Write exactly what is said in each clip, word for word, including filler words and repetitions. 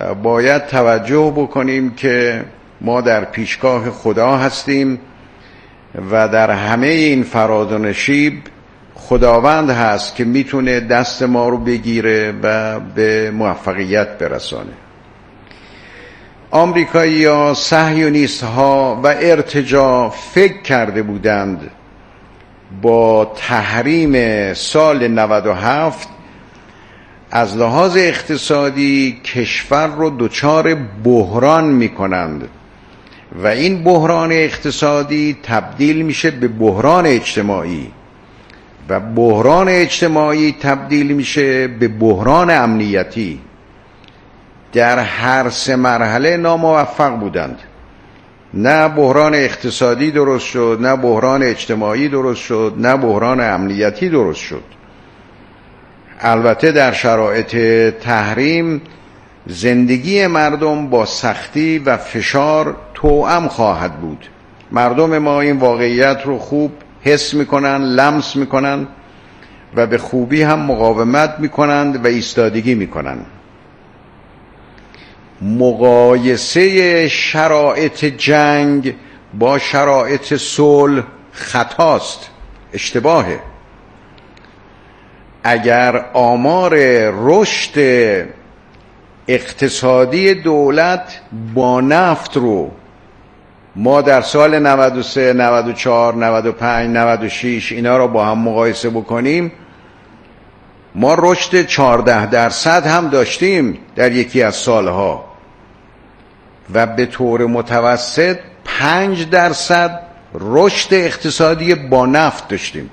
باید توجه بکنیم که ما در پیشگاه خدا هستیم و در همه این فراد و نشیب خداوند هست که میتونه دست ما رو بگیره و به موفقیت برسانه. آمریکایی ها، صهیونیست ها و ارتجاع فکر کرده بودند با تحریم سال نود و هفت از لحاظ اقتصادی کشور رو دچار بحران میکنند و این بحران اقتصادی تبدیل میشه به بحران اجتماعی و بحران اجتماعی تبدیل میشه به بحران امنیتی. در هر سه مرحله ناموفق بودند. نه بحران اقتصادی درست شد، نه بحران اجتماعی درست شد، نه بحران امنیتی درست شد. البته در شرایط تحریم زندگی مردم با سختی و فشار توأم خواهد بود. مردم ما این واقعیت رو خوب حس میکنن، لمس میکنن و به خوبی هم مقاومت میکنند و ایستادگی میکنند. مقایسه شرایط جنگ با شرایط صلح خطاست، اشتباهه. اگر آمار رشد اقتصادی دولت با نفت رو ما در سال نود و سه، نود و چهار، نود و پنج، نود و شش اینا رو با هم مقایسه بکنیم، ما رشد چهارده درصد هم داشتیم در یکی از سالها و به طور متوسط پنج درصد رشد اقتصادی با نفت داشتیم.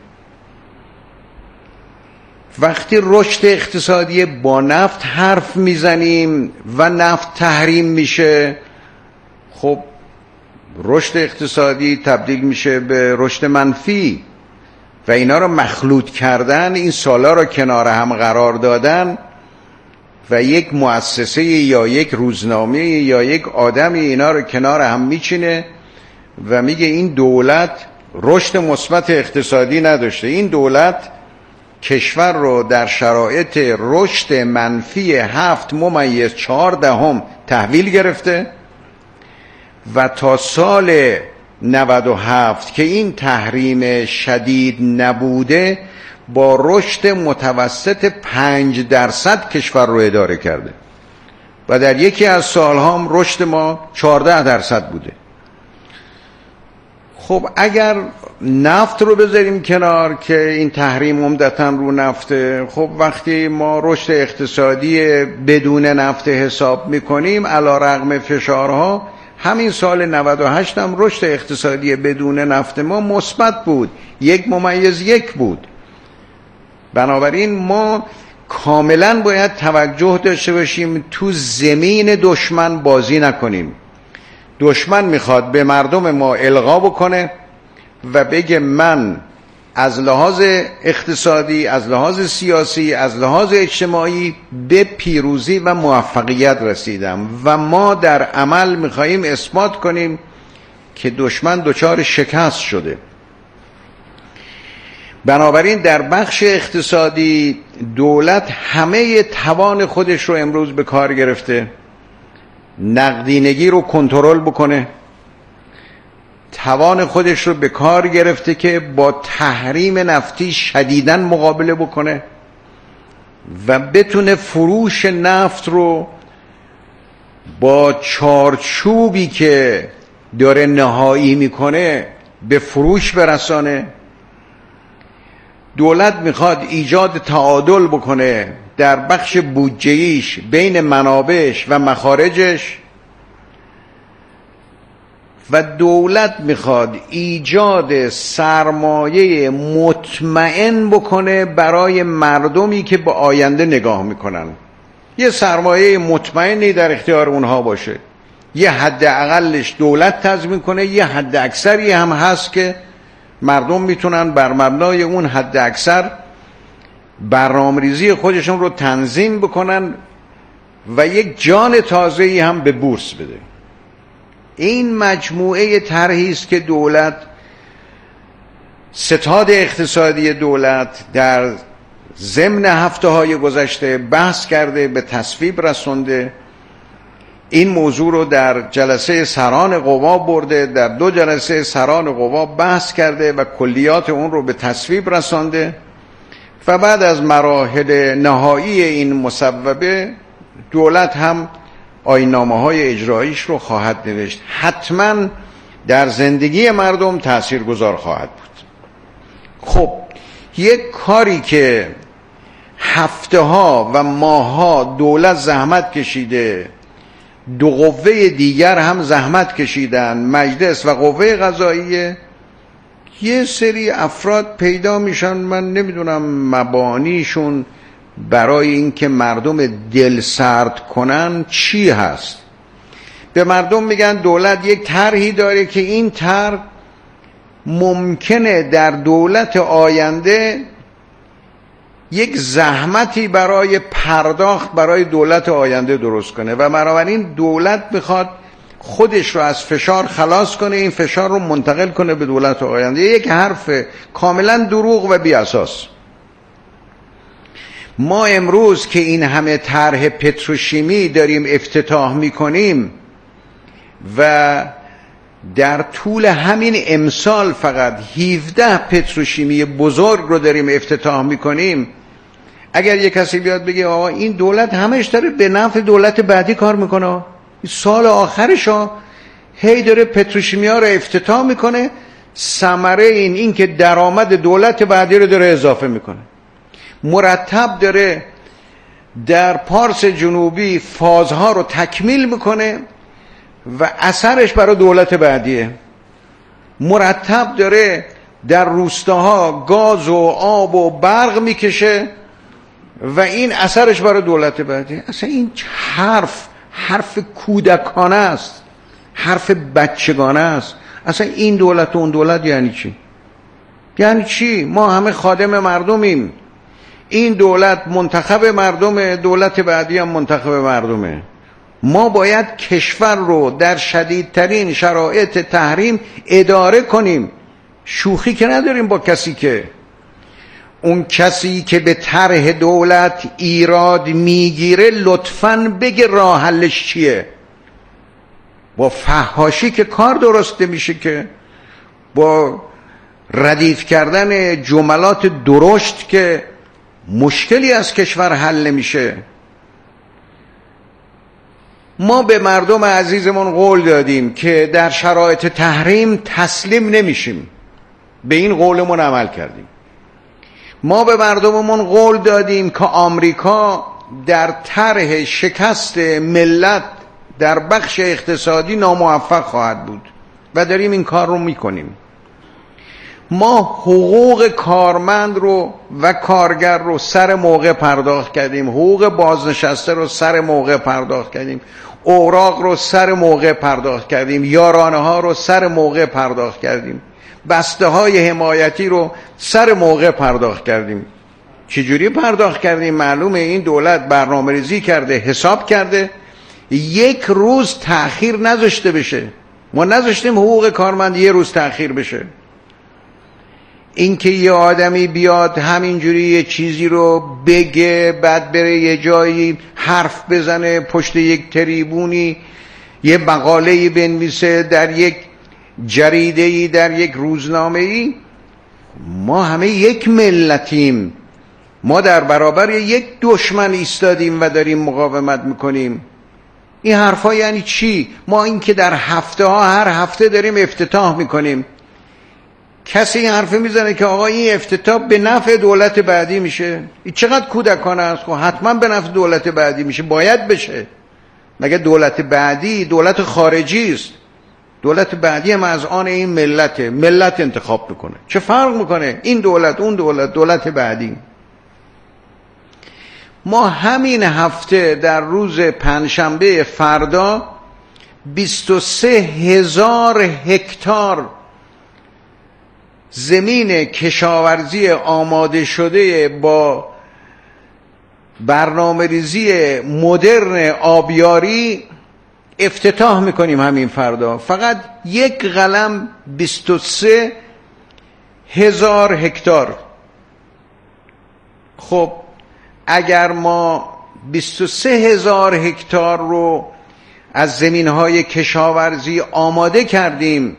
وقتی رشد اقتصادی با نفت حرف میزنیم و نفت تحریم میشه، خب رشد اقتصادی تبدیل میشه به رشد منفی و اینا رو مخلوط کردن، این سالا رو کنار هم قرار دادن و یک مؤسسه یا یک روزنامه یا یک آدمی اینا رو کنار هم میچینه و میگه این دولت رشد مثبت اقتصادی نداشته. این دولت کشور رو در شرایط رشد منفی هفت ممیز چهار دهم تحویل گرفته و تا سال نود و هفت که این تحریم شدید نبوده با رشد متوسط پنج درصد کشور رو اداره کرده و در یکی از سالها هم رشد ما چهارده درصد بوده. خب اگر نفت رو بذاریم کنار که این تحریم عمدتاً رو نفته، خب وقتی ما رشد اقتصادی بدون نفت حساب میکنیم علی رغم فشارها، همین سال نود و هشت هم رشد اقتصادی بدون نفت ما مثبت بود، یک ممیز یک بود. بنابراین ما کاملا باید توجه داشته باشیم تو زمین دشمن بازی نکنیم. دشمن میخواد به مردم ما القا بکنه و بگه من از لحاظ اقتصادی، از لحاظ سیاسی، از لحاظ اجتماعی به پیروزی و موفقیت رسیدم و ما در عمل میخواییم اثبات کنیم که دشمن دچار شکست شده. بنابراین در بخش اقتصادی دولت همه توان خودش رو امروز به کار گرفته نقدینگی رو کنترل بکنه، توان خودش رو به کار گرفته که با تحریم نفتی شدیداً مقابله بکنه و بتونه فروش نفت رو با چارچوبی که داره نهایی میکنه به فروش برسانه. دولت میخواد ایجاد تعادل بکنه در بخش بودجه‌ایش بین منابعش و مخارجش و دولت میخواد ایجاد سرمایه مطمئن بکنه برای مردمی که به آینده نگاه میکنن. یه سرمایه مطمئنی در اختیار اونها باشه، یه حد اقلش دولت تضمین کنه، یه حد اکثری هم هست که مردم میتونن بر مبنای اون حد اکثر برنامه‌ریزی خودشون رو تنظیم بکنن و یک جان تازه‌ای هم به بورس بده. این مجموعه طرحی است که دولت، ستاد اقتصادی دولت در ضمن هفته های گذشته بحث کرده، به تصویب رسونده این موضوع رو در جلسه سران قوا برده، در دو جلسه سران قوا بحث کرده و کلیات اون رو به تصویب رسانده و بعد از مراحل نهایی این مصوبه دولت هم آیین‌نامه‌های اجراییش رو خواهد نوشت. حتما در زندگی مردم تاثیرگذار خواهد بود. خب یک کاری که هفته ها و ماه ها دولت زحمت کشیده، دو قوه دیگر هم زحمت کشیدن، مجلس و قوه قضاییه، یه سری افراد پیدا میشن، من نمیدونم مبانیشون برای اینکه مردم دل سرد کنن چی هست. به مردم میگن دولت یک طرحی داره که این طرح ممکنه در دولت آینده یک زحمتی برای پرداخت برای دولت آینده درست کنه و بنابراین دولت میخواد خودش رو از فشار خلاص کنه، این فشار رو منتقل کنه به دولت آینده. یک حرف کاملا دروغ و بی اساس. ما امروز که این همه طرح پتروشیمی داریم افتتاح میکنیم و در طول همین امسال فقط هفده پتروشیمی بزرگ رو داریم افتتاح میکنیم، اگر یک کسی بیاد بگه آقا این دولت همش داره به نفع دولت بعدی کار میکنه، سال آخرش ها هی داره پتروشیمی ها رو افتتاح میکنه، ثمره این این که درآمد دولت بعدی رو داره اضافه میکنه، مرتب داره در پارس جنوبی فازها رو تکمیل میکنه و اثرش برای دولت بعدیه، مرتب داره در روستاها گاز و آب و برق میکشه و این اثرش برای دولت بعدیه. اصلا این حرف حرف کودکانه است، حرف بچگانه است. اصلا این دولت و اون دولت یعنی چی؟ یعنی چی؟ ما همه خادم مردمیم، این دولت منتخب مردمه، دولت بعدی هم منتخب مردمه. ما باید کشور رو در شدیدترین شرایط تحریم اداره کنیم. شوخی که نداریم با کسی، که اون کسی که به طرح دولت ایراد میگیره لطفاً بگه راه حلش چیه. با فحاشی که کار درسته میشه، که با ردیف کردن جملات درشت که مشکلی از کشور حل نمیشه. ما به مردم عزیزمون قول دادیم که در شرایط تحریم تسلیم نمیشیم، به این قولمون عمل کردیم. ما به مردممون قول دادیم که آمریکا در طرح شکست ملت در بخش اقتصادی ناموفق خواهد بود و داریم این کار رو میکنیم. ما حقوق کارمند رو و کارگر رو سر موقع پرداخت کردیم، حقوق بازنشسته رو سر موقع پرداخت کردیم، اوراق رو سر موقع پرداخت کردیم، یارانه ها رو سر موقع پرداخت کردیم، بسته های حمایتی رو سر موقع پرداخت کردیم. چجوری پرداخت کردیم؟ معلومه این دولت برنامه ریزی کرده، حساب کرده، یک روز تأخیر نذاشته بشه. ما نذاشتیم حقوق کارمند یه روز تأخیر بشه. اینکه یه آدمی بیاد همینجوری یه چیزی رو بگه، بعد بره یه جایی حرف بزنه، پشت یک تریبونی یه مقاله‌ای بنویسه، در یک جریده‌ای، در یک روزنامه‌ای، ما همه یک ملتیم، ما در برابر یک دشمن ایستادیم و داریم مقاومت میکنیم. این حرفا یعنی چی؟ ما این که در هفته ها هر هفته داریم افتتاح میکنیم، کسی این حرف میزنه که آقا این افتتاح به نفع دولت بعدی میشه، این چقدر کودکانه است. خب حتما به نفع دولت بعدی میشه، باید بشه. مگه دولت بعدی دولت خارجی است؟ دولت بعدی هم از آن این ملته، ملت انتخاب میکنه. چه فرق میکنه این دولت اون دولت دولت بعدی؟ ما همین هفته در روز پنجشنبه فردا بیست و سه هزار هکتار زمین کشاورزی آماده شده با برنامه ریزی مدرن آبیاری افتتاح میکنیم همین فردا. فقط یک قلم بیست و سه هزار هکتار. خب اگر ما بیست و سه هزار هکتار رو از زمینهای کشاورزی آماده کردیم.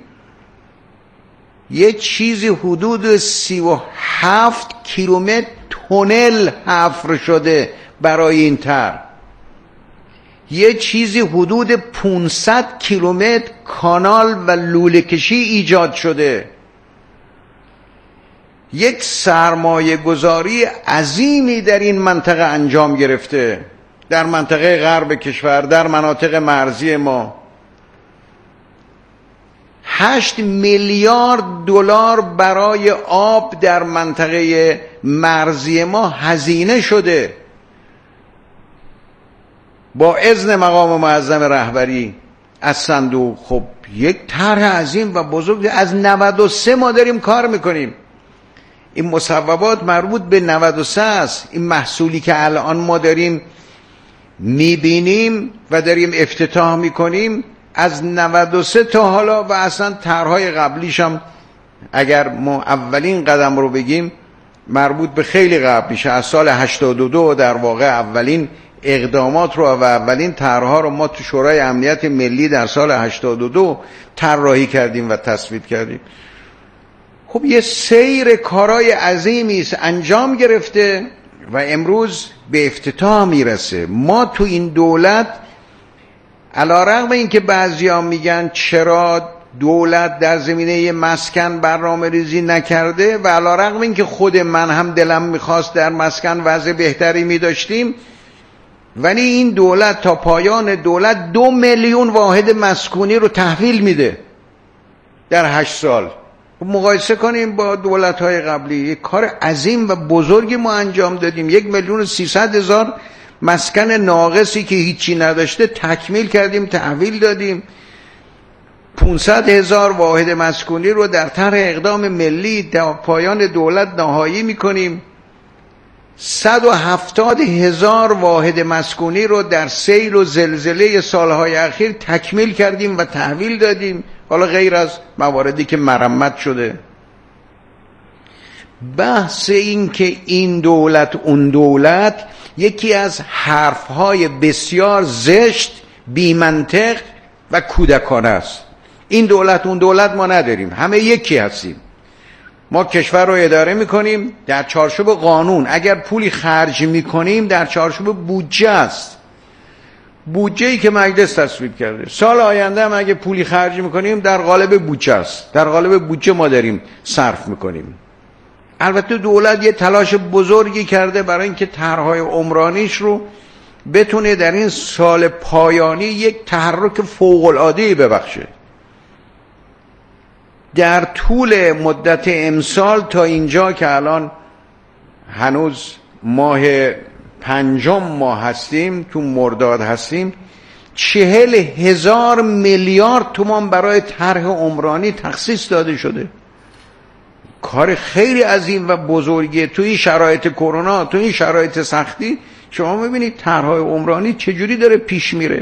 یه چیزی حدود سی و هفت کیلومتر تونل حفر شده برای این طرح. یه چیزی حدود پانصد کیلومتر کانال و لوله کشی ایجاد شده. یک سرمایه گذاری عظیمی در این منطقه انجام گرفته، در منطقه غرب کشور، در مناطق مرزی ما. هشت میلیارد دلار برای آب در منطقه مرزی ما هزینه شده با اذن مقام معظم رهبری از صندوق. خب یک طرح عظیم و بزرگ. از نود و سه ما داریم کار میکنیم. این مصوبات مربوط به نود و سه است. این محصولی که الان ما داریم میبینیم و داریم افتتاح میکنیم از نود و سه تا حالا، و اصلا طرحهای قبلیش هم اگر ما اولین قدم رو بگیم مربوط به خیلی قبل میشه. از سال هشتاد و دو در واقع اولین اقدامات رو و اولین طرحها رو ما تو شورای امنیت ملی در سال هشتاد و دو طراحی کردیم و تصویب کردیم. خب یه سیر کارهای عظیمی است انجام گرفته و امروز به افتتاح میرسه. ما تو این دولت علیرغم اینکه بعضیا میگن چرا دولت در زمینه مسکن برنامه ریزی نکرده و علیرغم اینکه خود من هم دلم میخواست در مسکن وضع بهتری میداشتیم، ولی این دولت تا پایان دولت دو میلیون واحد مسکونی رو تحویل میده در هشت سال. مقایسه کنیم با دولت‌های قبلی. یک کار عظیم و بزرگی ما انجام دادیم. یک میلیون و سیصد هزار مسکن ناقصی که هیچی نداشته تکمیل کردیم، تحویل دادیم. پانصد هزار واحد مسکونی رو در طرح اقدام ملی در پایان دولت نهایی میکنیم. صد و هفتاد هزار واحد مسکونی رو در سیل و زلزله سالهای اخیر تکمیل کردیم و تحویل دادیم، حالا غیر از مواردی که مرمت شده. بحث این که این دولت اون دولت یکی از حرفهای بسیار زشت، بی‌منطق و کودکانه است. این دولت اون دولت ما نداریم، همه یکی هستیم. ما کشور رو اداره میکنیم در چارچوب قانون. اگر پولی خرج میکنیم در چارچوب بودجه است، بودجه‌ای که مجلس تصویب کرده. سال آینده هم اگه پولی خرج میکنیم در قالب بودجه است، در قالب بودجه ما داریم صرف میکنیم. البته دولت یه تلاش بزرگی کرده برای اینکه طرح‌های عمرانیش رو بتونه در این سال پایانی یک تحرک فوق‌العاده‌ای ببخشه. در طول مدت امسال تا اینجا که الان هنوز ماه پنجم ماه هستیم، تو مرداد هستیم، چهل هزار میلیارد تومان برای طرح عمرانی تخصیص داده شده. کار خیلی عظیم و بزرگیه. تو این شرایط کرونا، تو این شرایط سختی شما میبینید طرح‌های عمرانی چجوری داره پیش میره.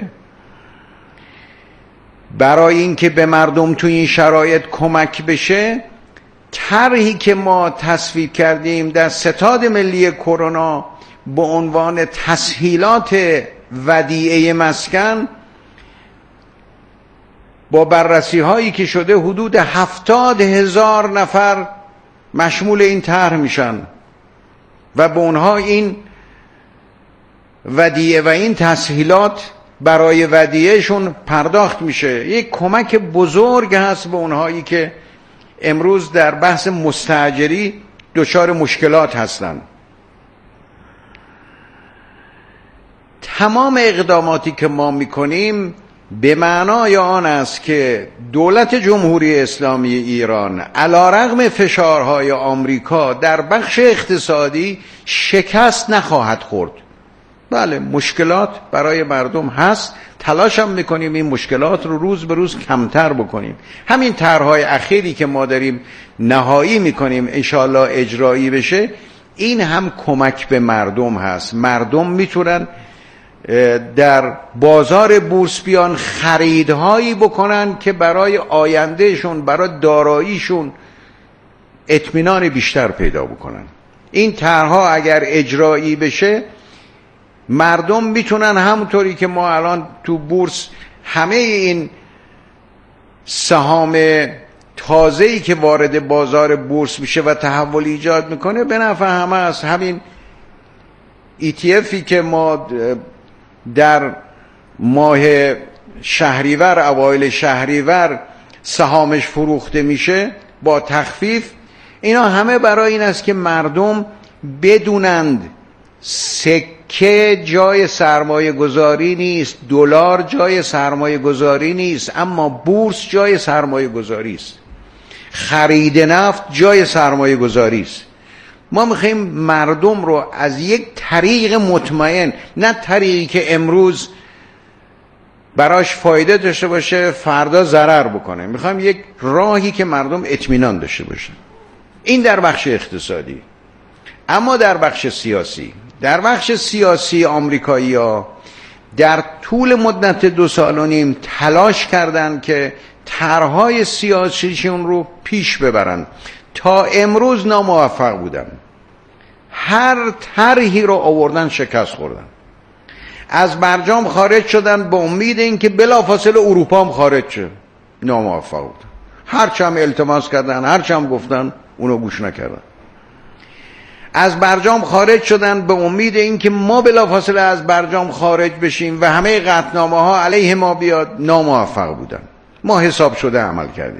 برای اینکه به مردم تو این شرایط کمک بشه، طرحی که ما تصویب کردیم در ستاد ملی کرونا به عنوان تسهیلات ودیعه مسکن، با بررسی هایی که شده حدود هفتاد هزار نفر مشمول این طرح میشن و به اونها این ودیعه و این تسهیلات برای ودیعهشون پرداخت میشه. یک کمک بزرگ هست به اونهایی که امروز در بحث مستاجری دچار مشکلات هستند. تمام اقداماتی که ما میکنیم به معنای آن است که دولت جمهوری اسلامی ایران علیرغم فشارهای آمریکا در بخش اقتصادی شکست نخواهد خورد. بله مشکلات برای مردم هست، تلاش هم میکنیم این مشکلات رو روز به روز کمتر بکنیم. همین طرح‌های اخیری که ما داریم نهایی میکنیم انشاءالله اجرایی بشه، این هم کمک به مردم هست. مردم میتونن در بازار بورس بیان خریدهایی بکنن که برای آیندهشون، برای داراییشون اطمینان بیشتر پیدا بکنن. این طرح‌ها اگر اجرایی بشه مردم میتونن همونطوری که ما الان تو بورس همه این سهام تازه‌ای که وارد بازار بورس میشه و تحول ایجاد میکنه به نفع همه است. همین ای تی افی که ما در ماه شهریور، اوایل شهریور سهامش فروخته میشه با تخفیف، اینا همه برای این است که مردم بدونند سکه جای سرمایه گذاری نیست، دلار جای سرمایه گذاری نیست، اما بورس جای سرمایه گذاری است، خرید نفت جای سرمایه گذاری است. ما میخوایم مردم رو از یک طریق مطمئن، نه طریقی که امروز براش فایده داشته باشه فردا ضرر بکنه، میخوایم یک راهی که مردم اطمینان داشته باشه. این در بخش اقتصادی. اما در بخش سیاسی، در بخش سیاسی آمریکایی‌ها در طول مدت دو سال و نیم تلاش کردند که طرح‌های سیاسیشون رو پیش ببرن. تا امروز ناموفق بودن. هر طرحی رو آوردن شکست خوردن. از برجام خارج شدن به امید اینکه بلافاصله اروپا هم خارج شه. ناموفق بودن. هرچه هم التماس کردن، هرچه هم گفتن، اونو گوش نکردن. از برجام خارج شدن به امید اینکه ما بلافاصله از برجام خارج بشیم و همه قطعنامه ها علیه ما بیاد. ناموفق بودن. ما حساب شده عمل کردیم.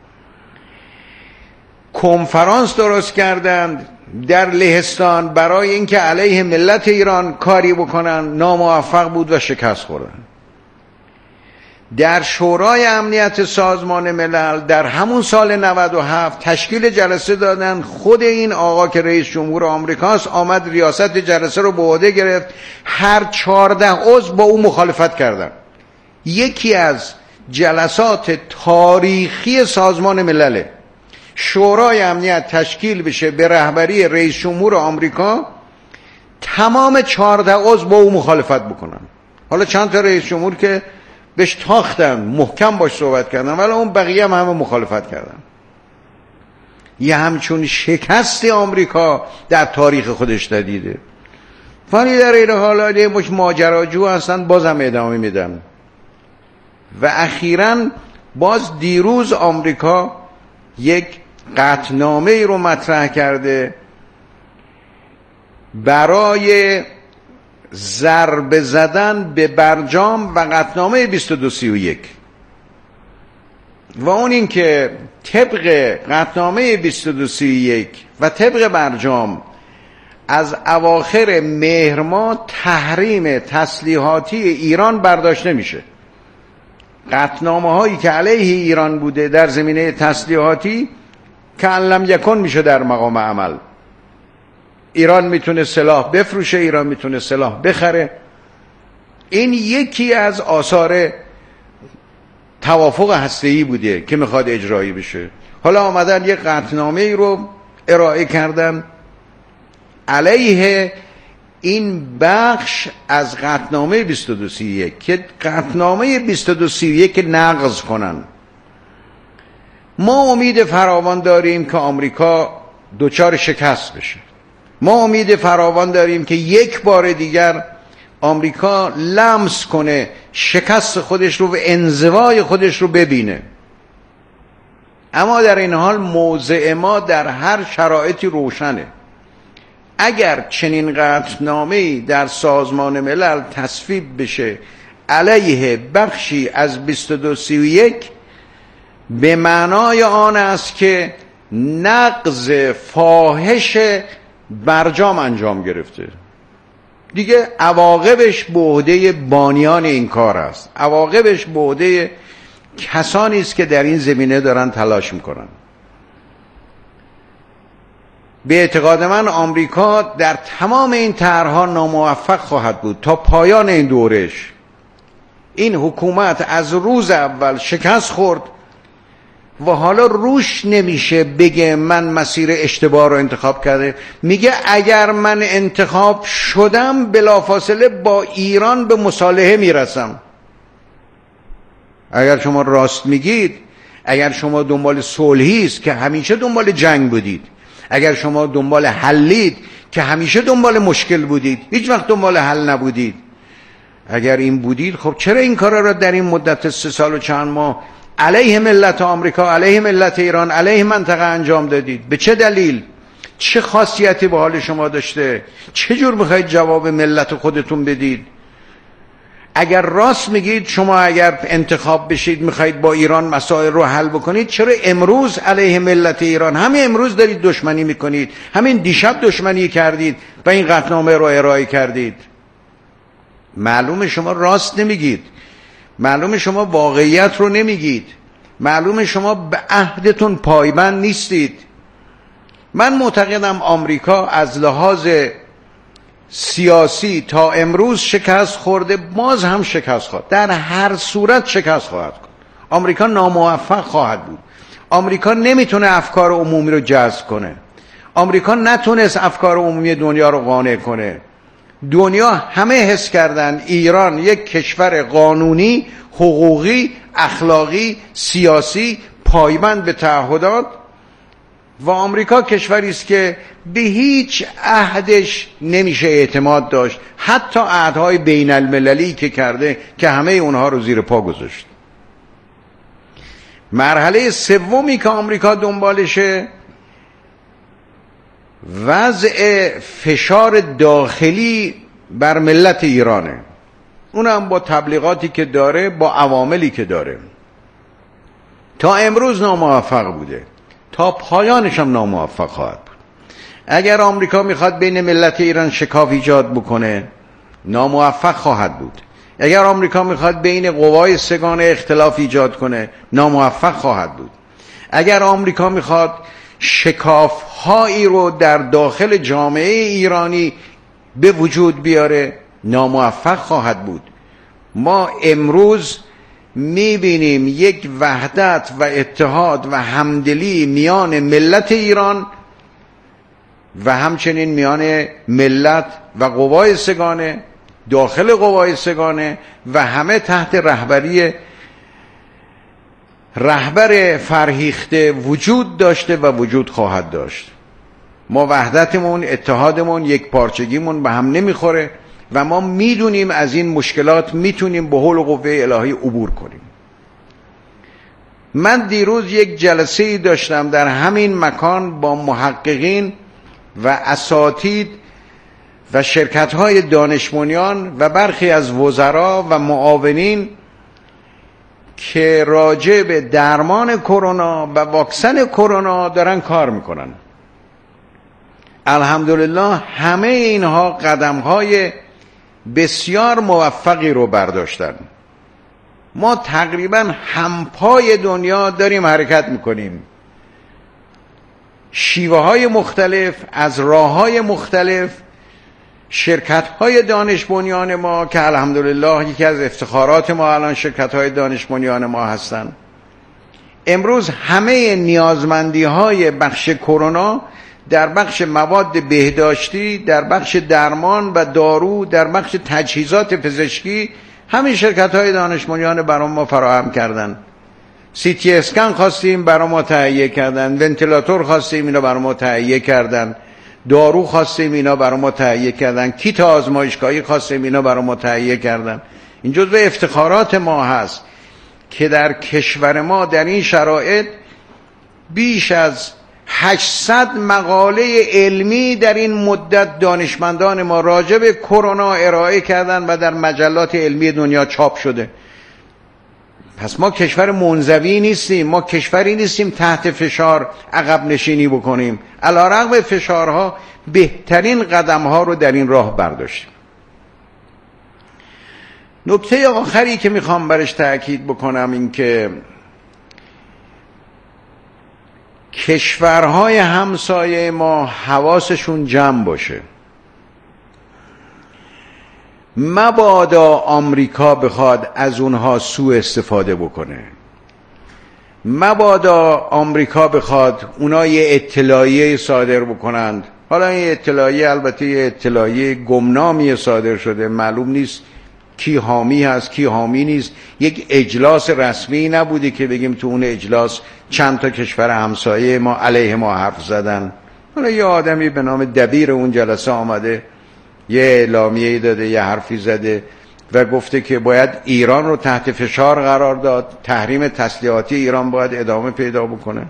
کنفرانس درست کردند در لهستان برای اینکه علیه ملت ایران کاری بکنن، ناموفق بود و شکست خوردن. در شورای امنیت سازمان ملل در همون سال نود و هفت تشکیل جلسه دادن. خود این آقا که رئیس جمهور آمریکاست آمد ریاست جلسه رو به عهده گرفت. هر چهارده عضو با او مخالفت کردن. یکی از جلسات تاریخی سازمان ملل، شورای امنیت تشکیل بشه به رهبری رئیس جمهور آمریکا، تمام چهارده عضو با او مخالفت بکنن. حالا چند تا رئیس جمهور که بهش تاختن، محکم باش صحبت کردن، ولی اون بقیه هم همه مخالفت کردن. یه همچون شکست آمریکا در تاریخ خودش ندیده. ولی در این حال یه مش ماجراجو هستن، بازم ادامه میدن. و اخیراً باز دیروز آمریکا یک قطعنامه رو مطرح کرده برای ضربه زدن به برجام و قطعنامه بیست و دو سی و یک. و اون این که طبق قطعنامه بیست و دو سی و یک و طبق برجام از اواخر مهر ماه تحریم تسلیحاتی ایران برداشته میشه. قطعنامه هایی که علیه ایران بوده در زمینه تسلیحاتی که لم یکن میشه در مقام عمل. ایران میتونه سلاح بفروشه، ایران میتونه سلاح بخره. این یکی از آثار توافق هسته‌ای بوده که میخواد اجرایی بشه. حالا آمدن یک قطعنامه رو ارائه کردن علیه این بخش از قطعنامه بیست و دو سی و یک که قطعنامه بیست و دو سی و یک نقض کنن. ما امید فراوان داریم که آمریکا دچار شکست بشه. ما امید فراوان داریم که یک بار دیگر آمریکا لمس کنه شکست خودش رو و انزوای خودش رو ببینه. اما در این حال موضع ما در هر شرایطی روشنه. اگر چنین قطعنامه‌ای در سازمان ملل تصویب بشه علیه بخشی از بیست و دو سی و یک، به معنای آن است که نقض فاحش برجام انجام گرفته. دیگه عواقبش به عهده بانیان این کار است. عواقبش به عهده کسانی است که در این زمینه دارن تلاش میکنن. به اعتقاد من آمریکا در تمام این طرح‌ها ناموفق خواهد بود تا پایان این دورش. این حکومت از روز اول شکست خورد و حالا روش نمیشه بگه من مسیر اشتباه رو انتخاب کرده. میگه اگر من انتخاب شدم بلافاصله با ایران به مصالحه میرسم. اگر شما راست میگید، اگر شما دنبال صلحی است که همیشه دنبال جنگ بودید، اگر شما دنبال حلید که همیشه دنبال مشکل بودید، هیچ وقت دنبال حل نبودید. اگر این بودید خب چرا این کارا را در این مدت سه سال و چند ماه علیه ملت آمریکا، علیه ملت ایران، علیه منطقه انجام دادید؟ به چه دلیل؟ چه خاصیتی به حال شما داشته؟ چه جور میخواید جواب ملت خودتون بدید؟ اگر راست میگید شما اگر انتخاب بشید میخواید با ایران مسائل رو حل بکنید، چرا امروز علیه ملت ایران همین امروز دارید دشمنی میکنید؟ همین دیشب دشمنی کردید و این قطعنامه رو ارائه کردید. معلومه شما راست نمیگید، معلومه شما واقعیت رو نمیگید، معلومه شما به عهدتون پایبند نیستید. من معتقدم آمریکا از لحاظ سیاسی تا امروز شکست خورده، باز هم شکست خواهد، در هر صورت شکست خواهد کرد. آمریکا ناموفق خواهد بود. آمریکا نمیتونه افکار عمومی رو جذب کنه. آمریکا نتونست افکار عمومی دنیا رو قانع کنه. دنیا همه حس کردن ایران یک کشور قانونی، حقوقی، اخلاقی، سیاسی، پایبند به تعهدات، و آمریکا کشوری است که به هیچ عهدش نمیشه اعتماد داشت، حتی عهدهای بین المللی که کرده که همه اونها رو زیر پا گذاشت. مرحله سومی که آمریکا دنبالشه وضع فشار داخلی بر ملت ایرانه، اونم با تبلیغاتی که داره، با عواملی که داره. تا امروز ناموفق بوده، تا پایانش هم ناموفق خواهد بود. اگر آمریکا میخواد بین ملت ایران شکاف ایجاد بکنه، ناموفق خواهد بود. اگر آمریکا میخواد بین قوای سگانه اختلاف ایجاد کنه، ناموفق خواهد بود. اگر آمریکا میخواد شکاف هایی رو در داخل جامعه ایرانی به وجود بیاره، ناموفق خواهد بود. ما امروز میبینیم یک وحدت و اتحاد و همدلی میان ملت ایران و همچنین میان ملت و قوای سگانه، داخل قوای سگانه و همه تحت رهبری رهبر فرهیخته وجود داشته و وجود خواهد داشت. ما وحدتمون، اتحادمون، یک پارچگیمون به هم نمیخوره و ما میدونیم از این مشکلات میتونیم به حول و قوه الهی عبور کنیم. من دیروز یک جلسه داشتم در همین مکان با محققین و اساتید و شرکت‌های دانش بنیان و برخی از وزرا و معاونین که راجع به درمان کرونا و واکسن کرونا دارن کار میکنن. الحمدلله همه اینها قدم‌های بسیار موفقی رو برداشتن. ما تقریبا همپای دنیا داریم حرکت میکنیم، شیوه های مختلف، از راه های مختلف. شرکت های دانش بنیان ما که الحمدلله یکی از افتخارات ما الان شرکت های دانش بنیان ما هستن، امروز همه نیازمندی های بخش کرونا در بخش مواد بهداشتی، در بخش درمان و دارو، در بخش تجهیزات پزشکی، همین شرکت های دانش بنیان برای ما فراهم کردن. سی تی اسکن خواستیم برای ما تهیه کردن، ونتیلاتور خواستیم اینا برای ما تهیه کردن، دارو خواستیم اینا برای ما تهیه کردن، کیت آزمایشگاهی خواستیم اینا برای ما تهیه کردن. این جزو افتخارات ما هست که در کشور ما در این شرایط بیش از هشتصد مقاله علمی در این مدت دانشمندان ما راجع به کرونا ارائه کردن و در مجلات علمی دنیا چاپ شده. پس ما کشور منزوی نیستیم، ما کشوری نیستیم تحت فشار عقب نشینی بکنیم. علیرغم فشارها بهترین قدمها رو در این راه برداشتیم. نکته آخری که میخوام برش تأکید بکنم این که کشورهای همسایه ما حواسشون جمع باشه. مبادا آمریکا بخواد از اونها سوء استفاده بکنه، مبادا آمریکا بخواد اونا یه اطلاعیه صادر بکنند. حالا این اطلاعیه البته یه اطلاعیه گمنامی صادر شده، معلوم نیست کی حامی هست کی حامی نیست. یک اجلاس رسمی نبوده که بگیم تو اون اجلاس چند تا کشور همسایه ما علیه ما حرف زدن. حالا یه آدمی به نام دبیر اون جلسه آمده یه اعلامیه‌ای داده، یه حرفی زده و گفته که باید ایران رو تحت فشار قرار داد، تحریم تسلیحاتی ایران باید ادامه پیدا بکنه.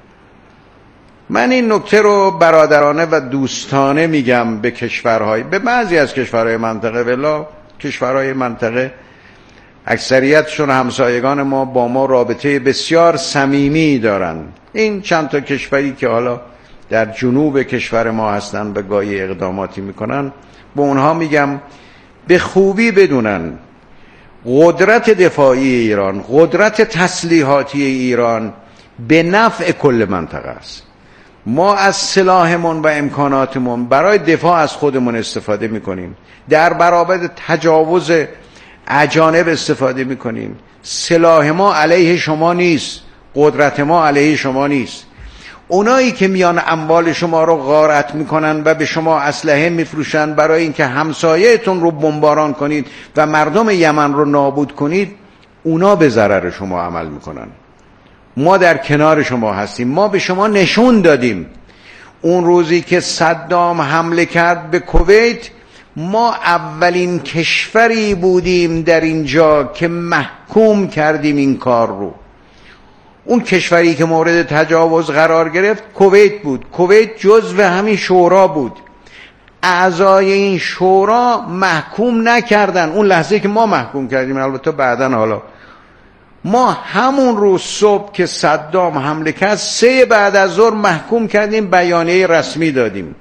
من این نکته رو برادرانه و دوستانه میگم به کشورهای، به بعضی از کشورهای منطقه، ولی کشورهای منطقه اکثریتشون همسایگان ما با ما رابطه بسیار صمیمی دارن. این چند تا کشوری که حالا در جنوب کشور ما هستن به گاهی اقداماتی میکنن، به اونها میگم به خوبی بدونن قدرت دفاعی ایران، قدرت تسلیحاتی ایران به نفع کل منطقه است. ما از سلاحمون و امکاناتمون برای دفاع از خودمون استفاده میکنیم، در برابر تجاوز اجانب استفاده میکنیم. سلاح ما علیه شما نیست، قدرت ما علیه شما نیست. اونایی که میان اموال شما رو غارت میکنن و به شما اسلحه میفروشن برای اینکه همسایه‌تون رو بمباران کنید و مردم یمن رو نابود کنید، اونا به ضرر شما عمل میکنن. ما در کنار شما هستیم. ما به شما نشون دادیم اون روزی که صدام حمله کرد به کویت، ما اولین کشوری بودیم در اینجا که محکوم کردیم این کار رو. اون کشوری که مورد تجاوز قرار گرفت کویت بود. کویت جزو همین شورا بود. اعضای این شورا محکوم نکردن اون لحظه که ما محکوم کردیم، البته بعدن. حالا ما همون روز صبح که صدام حمله کرد، سه بعد از ظهر محکوم کردیم، بیانیه رسمی دادیم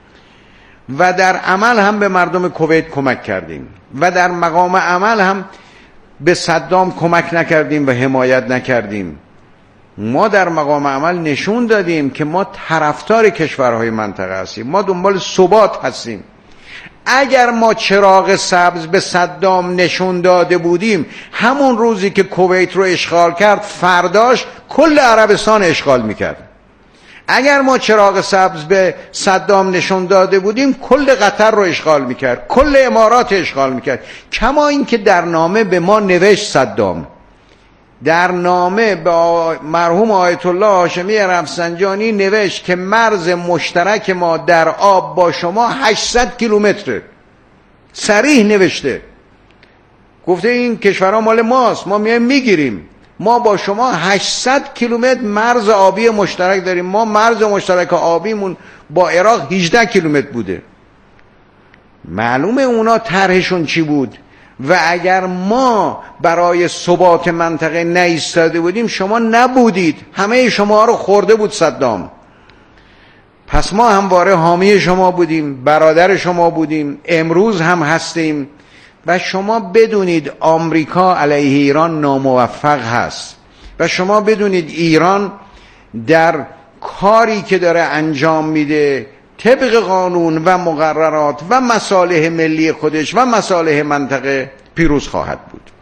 و در عمل هم به مردم کویت کمک کردیم و در مقام عمل هم به صدام کمک نکردیم و حمایت نکردیم. ما در مقام عمل نشون دادیم که ما طرفدار کشورهای منطقه هستیم، ما دنبال ثبات هستیم. اگر ما چراغ سبز به صدام نشون داده بودیم، همون روزی که کویت رو اشغال کرد فرداش کل عربستان اشغال میکرد. اگر ما چراغ سبز به صدام نشون داده بودیم، کل قطر رو اشغال میکرد، کل امارات اشغال میکرد. کما این که در نامه به ما نوشت، صدام در نامه به مرحوم آیت الله هاشمی رفسنجانی نوشت که مرز مشترک ما در آب با شما هشتصد کیلومتره. صریح نوشته، گفته این کشورها مال ماست، ما میایم میگیریم. ما با شما هشتصد کیلومتر مرز آبی مشترک داریم. ما مرز مشترک آبیمون با عراق هجده کیلومتر بوده. معلومه اونا طرحشون چی بود. و اگر ما برای ثبات منطقه نایستاده بودیم، شما نبودید، همه شما رو خورده بود صدام. پس ما همواره حامی شما بودیم، برادر شما بودیم، امروز هم هستیم. و شما بدونید آمریکا علیه ایران ناموفق هست و شما بدونید ایران در کاری که داره انجام میده طبق قانون و مقررات و مصالح ملی خودش و مصالح منطقه پیروز خواهد بود.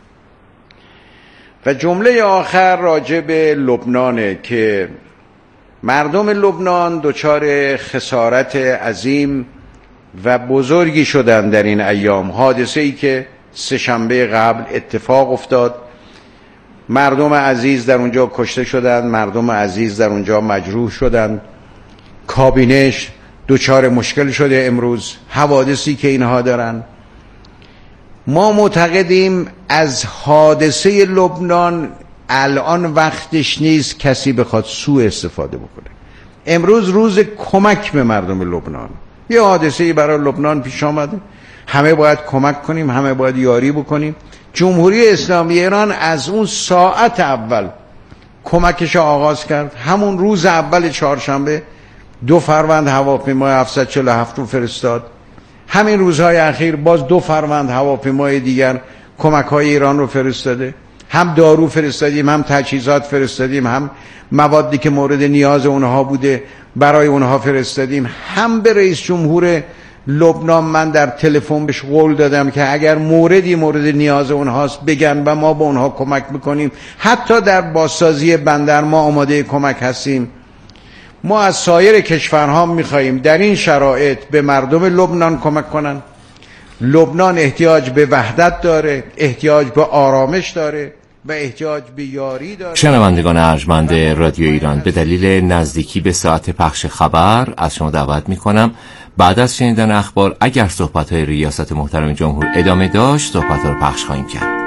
و جمله آخر راجع به لبنانه که مردم لبنان دچار خسارت عظیم و بزرگی شدن در این ایام. حادثه ای که سه شنبه قبل اتفاق افتاد، مردم عزیز در اونجا کشته شدند، مردم عزیز در اونجا مجروح شدند، کابینش دچار مشکل شده امروز. حوادثی که اینها دارن، ما معتقدیم از حادثه لبنان الان وقتش نیست کسی بخواد سوء استفاده بکنه. امروز روز کمک به مردم لبنان. یه حادثه‌ای برای لبنان پیش آمده، همه باید کمک کنیم، همه باید یاری بکنیم. جمهوری اسلامی ایران از اون ساعت اول کمکش آغاز کرد. همون روز اول چهارشنبه دو فروند هواپیمای هفتصد و چهل و هفت رو فرستاد. همین روزهای اخیر باز دو فروند هواپیمای دیگر کمک‌های ایران رو فرستاده. هم دارو فرستادیم، هم تجهیزات فرستادیم، هم موادی که مورد نیاز اونها بوده برای اونها فرستادیم. هم به رئیس جمهور لبنان من در تلفن بهش قول دادم که اگر موردی مورد نیاز اونهاست بگن و ما به اونها کمک میکنیم. حتی در بازسازی بندر ما آماده کمک هستیم. ما از سایر کشورها میخواییم در این شرایط به مردم لبنان کمک کنن. لبنان احتیاج به وحدت داره، احتیاج به آرامش داره و احتیاج به یاری داره. شنوندگان ارجمند رادیو ایران، به دلیل نزدیکی به ساعت پخش خبر از شما دعوت میکنم بعد از شنیدن اخبار اگر صحبت‌های ریاست محترم جمهور ادامه داشت صحبت‌ها رو پخش خواهیم کرد.